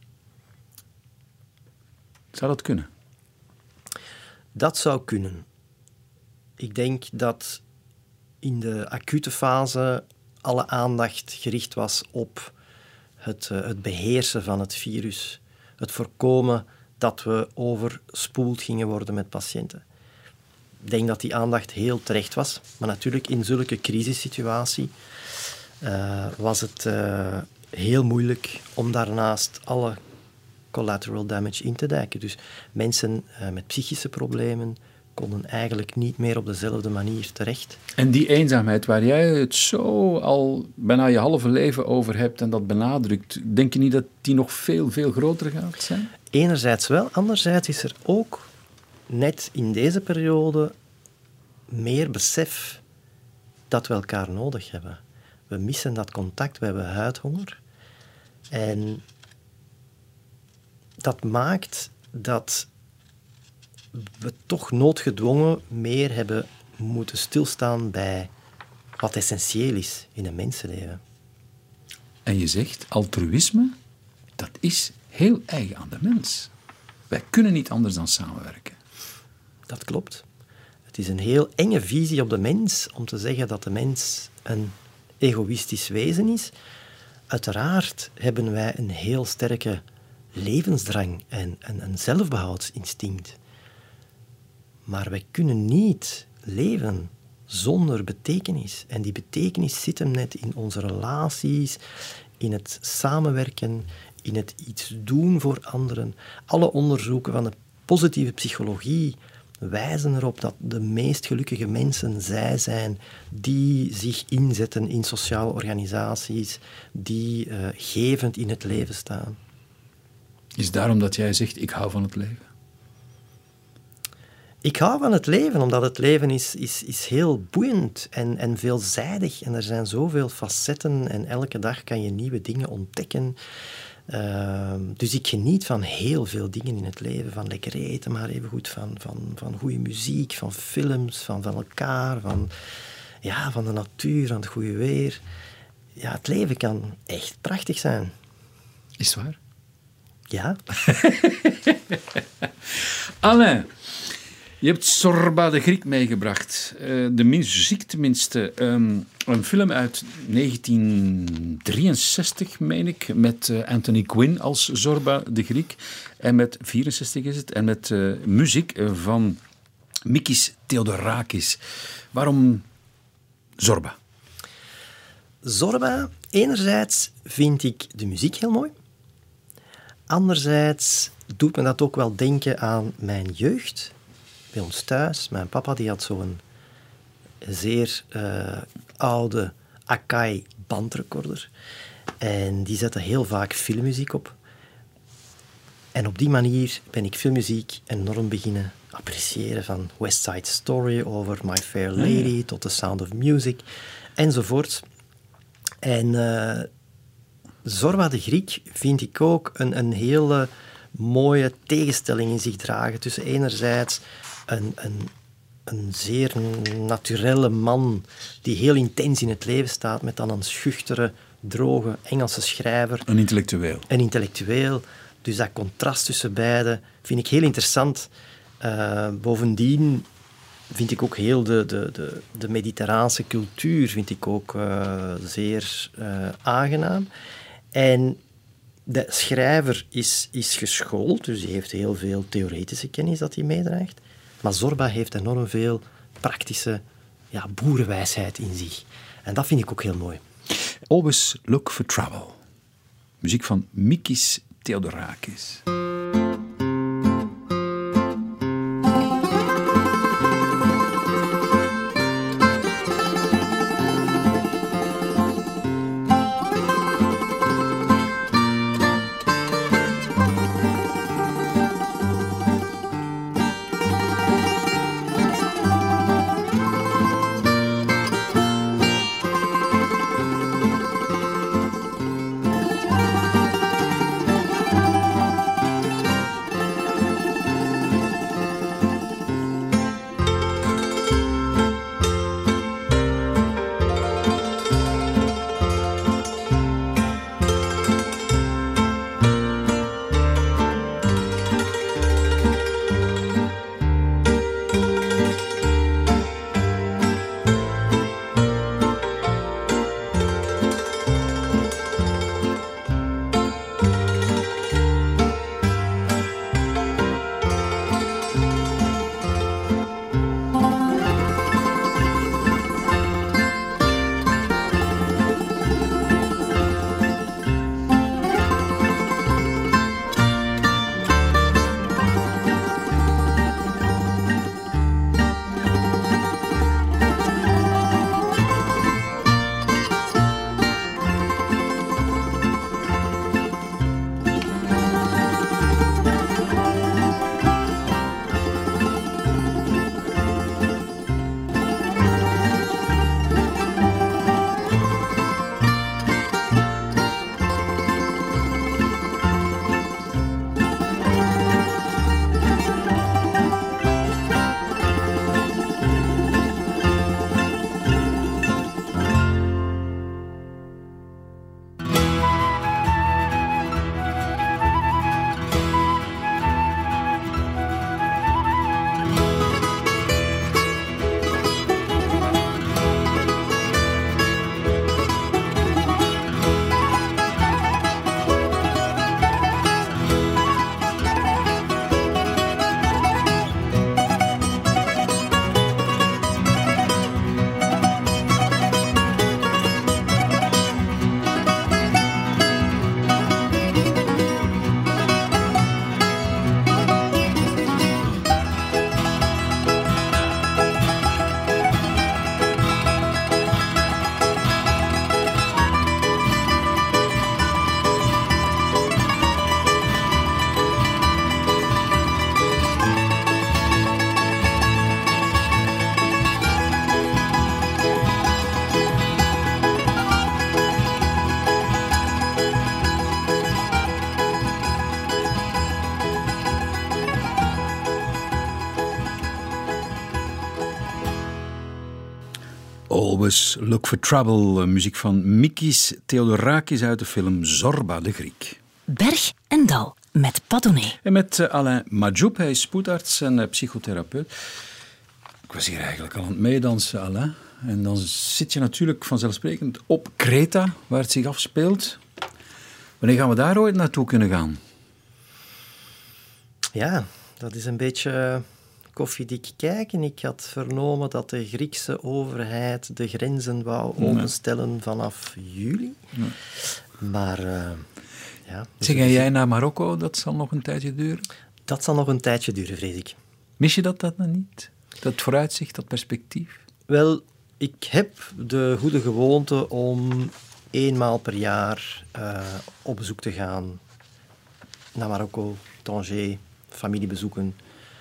Zou dat kunnen? Dat zou kunnen. Ik denk dat in de acute fase alle aandacht gericht was op het, uh, het beheersen van het virus. Het voorkomen dat we overspoeld gingen worden met patiënten. Ik denk dat die aandacht heel terecht was. Maar natuurlijk, in zulke crisissituatie uh, was het uh, heel moeilijk om daarnaast alle collateral damage in te dijken. Dus mensen uh, met psychische problemen konden eigenlijk niet meer op dezelfde manier terecht. En die eenzaamheid waar jij het zo al bijna je halve leven over hebt en dat benadrukt, denk je niet dat die nog veel, veel groter gaat zijn? Enerzijds wel, anderzijds is er ook net in deze periode meer besef dat we elkaar nodig hebben. We missen dat contact, we hebben huidhonger. En dat maakt dat we toch noodgedwongen meer hebben moeten stilstaan bij wat essentieel is in een mensenleven. En je zegt, altruïsme, dat is heel eigen aan de mens. Wij kunnen niet anders dan samenwerken. Dat klopt. Het is een heel enge visie op de mens om te zeggen dat de mens een egoïstisch wezen is. Uiteraard hebben wij een heel sterke levensdrang en een, een zelfbehoudsinstinct. Maar wij kunnen niet leven zonder betekenis. En die betekenis zit hem net in onze relaties, in het samenwerken, in het iets doen voor anderen. Alle onderzoeken van de positieve psychologie wijzen erop dat de meest gelukkige mensen zij zijn die zich inzetten in sociale organisaties, die uh, gevend in het leven staan. Is daarom dat jij zegt, ik hou van het leven? Ik hou van het leven, omdat het leven is, is, is heel boeiend en, en veelzijdig. En er zijn zoveel facetten en elke dag kan je nieuwe dingen ontdekken. Uh, dus ik geniet van heel veel dingen in het leven. Van lekker eten, maar evengoed van, van, van goede muziek, van films, van, van elkaar, van, ja, van de natuur, van het goede weer. Ja, het leven kan echt prachtig zijn. Is het waar? Ja. Alain, je hebt Zorba de Griek meegebracht. Uh, de muziek tenminste. Um, een film uit negentien drieënzestig, meen ik. Met uh, Anthony Quinn als Zorba de Griek. En met vierenzestig is het. En met uh, muziek uh, van Mikis Theodorakis. Waarom Zorba? Zorba, enerzijds vind ik de muziek heel mooi. Anderzijds doet me dat ook wel denken aan mijn jeugd. Bij ons thuis, mijn papa die had zo'n zeer uh, oude Akai bandrecorder. En die zette heel vaak filmmuziek op. En op die manier ben ik filmmuziek enorm beginnen appreciëren. Van West Side Story over My Fair Lady ja. tot The Sound of Music enzovoort. En uh, Zorba de Griek vind ik ook een, een hele mooie tegenstelling in zich dragen tussen enerzijds een, een, een zeer naturelle man die heel intens in het leven staat, met dan een schuchtere, droge Engelse schrijver. Een intellectueel. Een intellectueel. Dus dat contrast tussen beiden vind ik heel interessant. Uh, bovendien vind ik ook heel de, de, de, de mediterraanse cultuur vind ik ook uh, zeer uh, aangenaam. En de schrijver is, is geschoold, dus die heeft heel veel theoretische kennis dat hij meedraagt. Maar Zorba heeft enorm veel praktische ja, boerenwijsheid in zich. En dat vind ik ook heel mooi. Always Look for Trouble. Muziek van Mikis Theodorakis. Always Look for Trouble, muziek van Mikis Theodorakis uit de film Zorba de Griek. Berg en Dal met Padone. En met uh, Alain Majoub, hij is spoedarts en uh, psychotherapeut. Ik was hier eigenlijk al aan het meedansen, Alain. En dan zit je natuurlijk vanzelfsprekend op Kreta, waar het zich afspeelt. Wanneer gaan we daar ooit naartoe kunnen gaan? Ja, dat is een beetje koffiedik kijken. Ik had vernomen dat de Griekse overheid de grenzen wou openstellen vanaf juli. Nee. Maar uh, ja... Dus zeg, en jij naar Marokko, dat zal nog een tijdje duren? Dat zal nog een tijdje duren, vrees ik. Mis je dat, dat dan niet? Dat vooruitzicht, dat perspectief? Wel, ik heb de goede gewoonte om eenmaal per jaar uh, op bezoek te gaan naar Marokko, Tanger, familiebezoeken.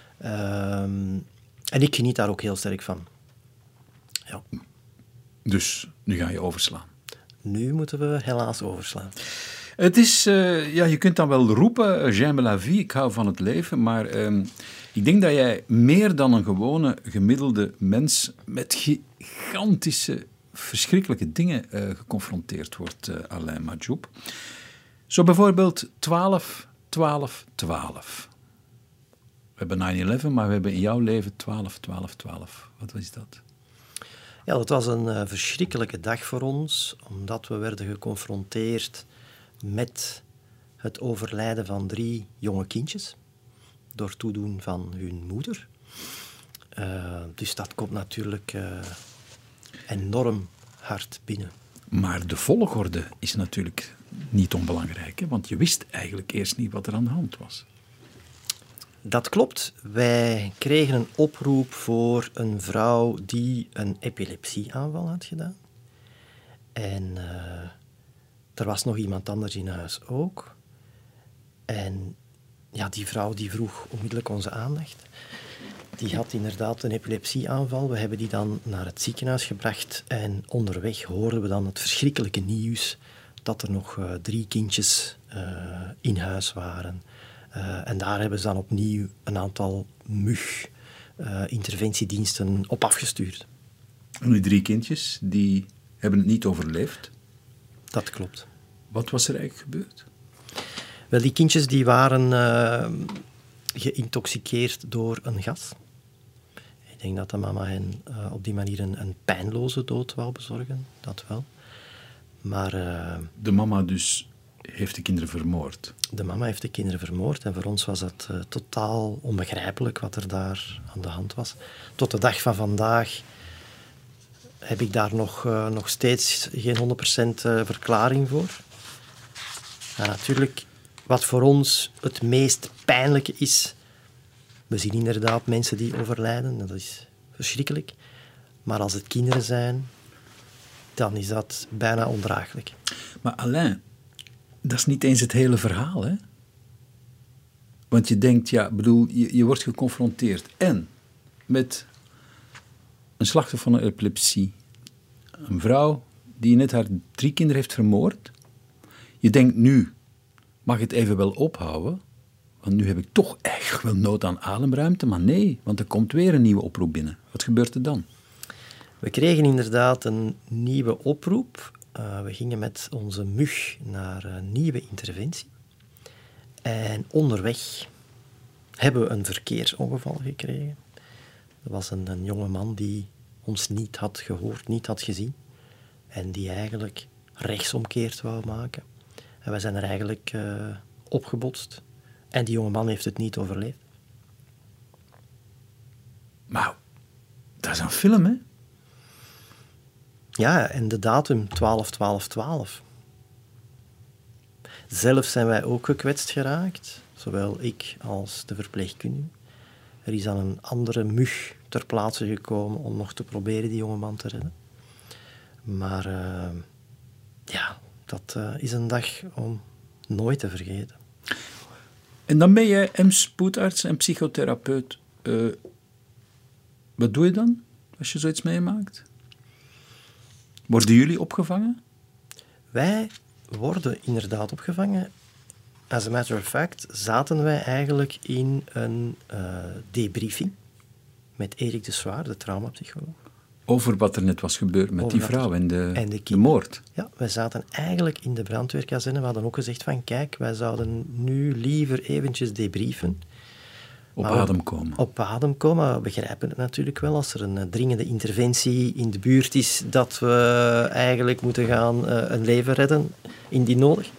Um, en ik geniet daar ook heel sterk van. Ja. Dus nu ga je overslaan. Nu moeten we helaas overslaan. Het is, uh, ja, je kunt dan wel roepen, j'aime la vie, ik hou van het leven, maar uh, ik denk dat jij meer dan een gewone, gemiddelde mens met gigantische, verschrikkelijke dingen uh, geconfronteerd wordt, uh, Alain Majoub. Zo bijvoorbeeld twaalf, twaalf, twaalf. We hebben nine eleven, maar we hebben in jouw leven twaalf, twaalf, twaalf. Wat was dat? Ja, dat was een uh, verschrikkelijke dag voor ons, omdat we werden geconfronteerd met het overlijden van drie jonge kindjes door toedoen van hun moeder. Uh, dus dat komt natuurlijk uh, enorm hard binnen. Maar de volgorde is natuurlijk niet onbelangrijk, hè? Want je wist eigenlijk eerst niet wat er aan de hand was. Dat klopt. Wij kregen een oproep voor een vrouw die een epilepsieaanval had gedaan. En uh, er was nog iemand anders in huis ook. En ja, die vrouw die vroeg onmiddellijk onze aandacht. Die had inderdaad een epilepsieaanval. We hebben die dan naar het ziekenhuis gebracht. En onderweg hoorden we dan het verschrikkelijke nieuws dat er nog uh, drie kindjes uh, in huis waren. Uh, en daar hebben ze dan opnieuw een aantal mug-interventiediensten uh, op afgestuurd. En die drie kindjes, die hebben het niet overleefd? Dat klopt. Wat was er eigenlijk gebeurd? Wel, die kindjes die waren uh, geïntoxiceerd door een gas. Ik denk dat de mama hen uh, op die manier een, een pijnloze dood wou bezorgen. Dat wel. Maar... Uh, de mama dus heeft de kinderen vermoord? De mama heeft de kinderen vermoord. En voor ons was dat uh, totaal onbegrijpelijk wat er daar aan de hand was. Tot de dag van vandaag heb ik daar nog, uh, nog steeds geen honderd procent uh, verklaring voor. Ja, natuurlijk, wat voor ons het meest pijnlijke is... We zien inderdaad mensen die overlijden. Dat is verschrikkelijk. Maar als het kinderen zijn, dan is dat bijna ondraaglijk. Maar Alain, dat is niet eens het hele verhaal, hè? Want je denkt, ja, bedoel, je, je wordt geconfronteerd en met een slachtoffer van een epilepsie. Een vrouw die net haar drie kinderen heeft vermoord. Je denkt nu, mag ik het even wel ophouden? Want nu heb ik toch echt wel nood aan ademruimte. Maar nee, want er komt weer een nieuwe oproep binnen. Wat gebeurt er dan? We kregen inderdaad een nieuwe oproep. Uh, we gingen met onze mug naar een nieuwe interventie. En onderweg hebben we een verkeersongeval gekregen. Er was een, een jonge man die ons niet had gehoord, niet had gezien. En die eigenlijk rechtsomkeert wou maken. En wij zijn er eigenlijk uh, opgebotst. En die jonge man heeft het niet overleefd. Maar dat is een film, hè? Ja, en de datum twaalf twaalf twaalf. Zelf zijn wij ook gekwetst geraakt. Zowel ik als de verpleegkundige. Er is dan een andere mug ter plaatse gekomen om nog te proberen die jonge man te redden. Maar uh, ja, dat uh, is een dag om nooit te vergeten. En dan ben jij M-spoedarts en psychotherapeut. Uh, wat doe je dan als je zoiets meemaakt? Worden jullie opgevangen? Wij worden inderdaad opgevangen. As a matter of fact zaten wij eigenlijk in een uh, debriefing met Erik de Zwaar, de traumapsycholoog. Over wat er net was gebeurd met Over die vrouw en de, en de de kinderen. moord. Ja, wij zaten eigenlijk in de brandweerkazerne. We hadden ook gezegd van, kijk, wij zouden nu liever eventjes debriefen. Op Maar we- adem komen. Op adem komen. Maar we begrijpen het natuurlijk wel als er een eh, dringende interventie in de buurt is, dat we eigenlijk moeten gaan eh, een leven redden, indien nodig.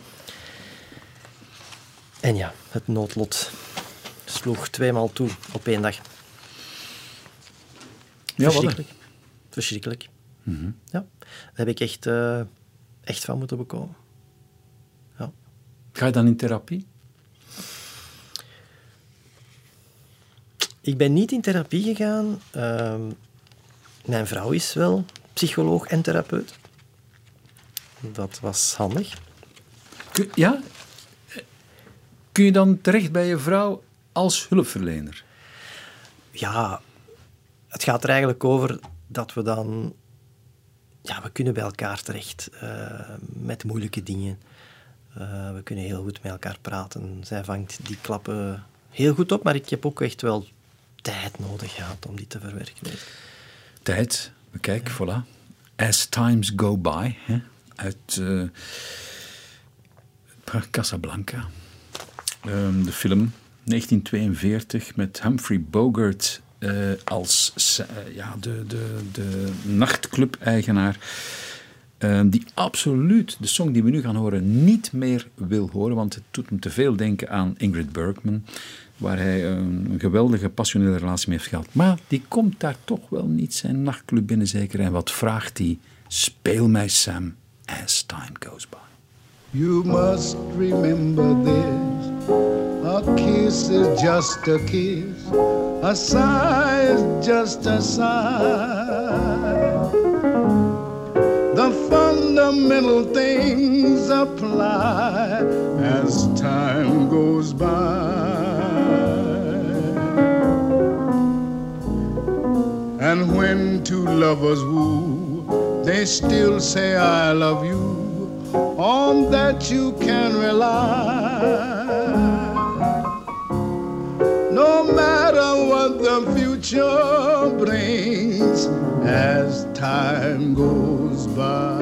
En ja, het noodlot sloeg tweemaal toe op één dag. Ja, wat Verschrikkelijk. Verschrikkelijk. Ja, daar heb ik echt, eh, echt van moeten bekomen. Ja. Ga je dan in therapie? Ik ben niet in therapie gegaan. Ehm, mijn vrouw is wel psycholoog en therapeut. Dat was handig. Kun, ja? Kun je dan terecht bij je vrouw als hulpverlener? Ja, het gaat er eigenlijk over dat we dan... Ja, we kunnen bij elkaar terecht uh, met moeilijke dingen. Uh, we kunnen heel goed met elkaar praten. Zij vangt die klappen heel goed op, maar ik heb ook echt wel tijd nodig gehad om die te verwerken. Tijd, kijk, ja. Voilà. As Times Go By, hè? Uit uh, Casablanca. Um, de film negentien tweeënveertig met Humphrey Bogart uh, als uh, ja, de, de, de nachtclub-eigenaar. Uh, die absoluut de song die we nu gaan horen niet meer wil horen, want het doet hem te veel denken aan Ingrid Bergman, waar hij een geweldige passionele relatie mee heeft gehad. Maar die komt daar toch wel niet zijn nachtclub binnen zeker. En wat vraagt hij? Speel mij Sam, as time goes by. You must remember this. A kiss is just a kiss. A sigh is just a sigh. The fundamental things apply as time goes by. And when two lovers woo, they still say I love you. On that you can rely. No matter what the future brings as time goes by.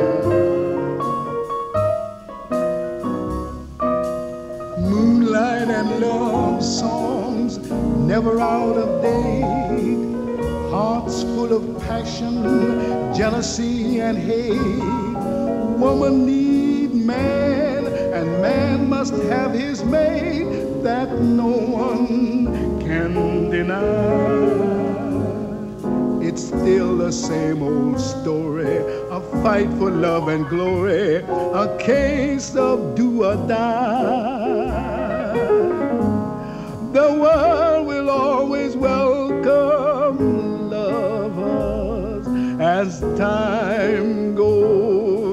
Moonlight and love songs never out of date. Hearts full of passion, jealousy and hate. Woman need man, and man must have his mate, that no one can deny. It's still the same old story, a fight for love and glory, a case of do or die. The world will always welcome lovers as time goes.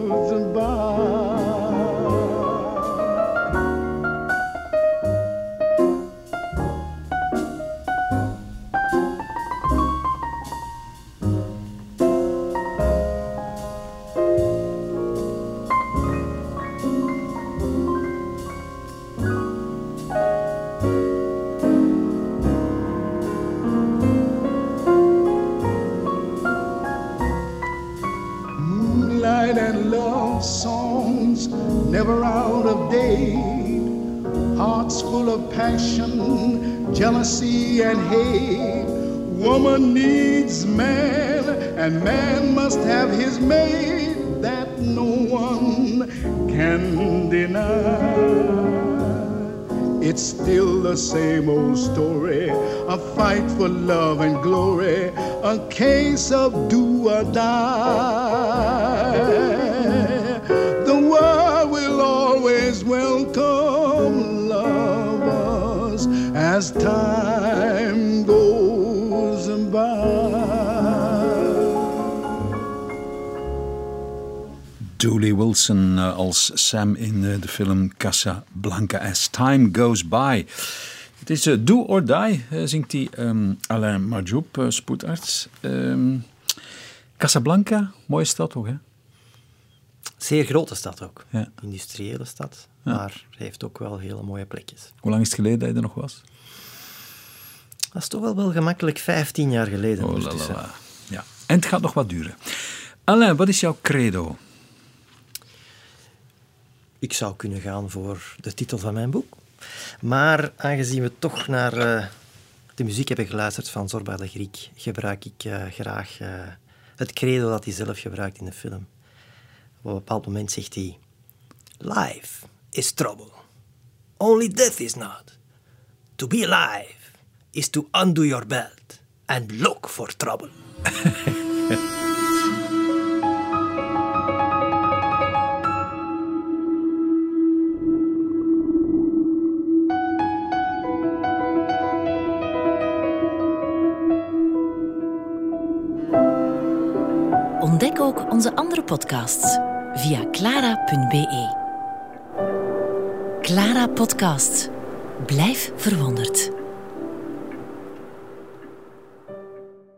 Never out of date, hearts full of passion, jealousy and hate. Woman needs man, and man must have his mate, that no one can deny. It's still the same old story, a fight for love and glory, a case of do or die. The world will always welcome lovers as time goes by. Dooley Wilson uh, als Sam in uh, de film Casablanca, As Time Goes By. Het is uh, Do or Die, uh, zingt hij um, Alain Marjoub, uh, spoedarts. Um, Casablanca, mooie stad toch, hè? Zeer grote stad ook. Ja. Industriële stad. Ja. Maar heeft ook wel hele mooie plekjes. Hoe lang is het geleden dat je er nog was? Dat is toch wel, wel gemakkelijk vijftien jaar geleden. Oh, ondertussen. la, la, la. Ja, En het gaat nog wat duren. Alain, wat is jouw credo? Ik zou kunnen gaan voor de titel van mijn boek. Maar aangezien we toch naar uh, de muziek hebben geluisterd van Zorba de Griek, gebruik ik uh, graag uh, het credo dat hij zelf gebruikt in de film. Op een bepaald moment zegt hij: Life is trouble. Only death is not. To be alive is to undo your belt and look for trouble. Ontdek ook onze andere podcasts via clara punt b e. Clara Podcast. Blijf verwonderd.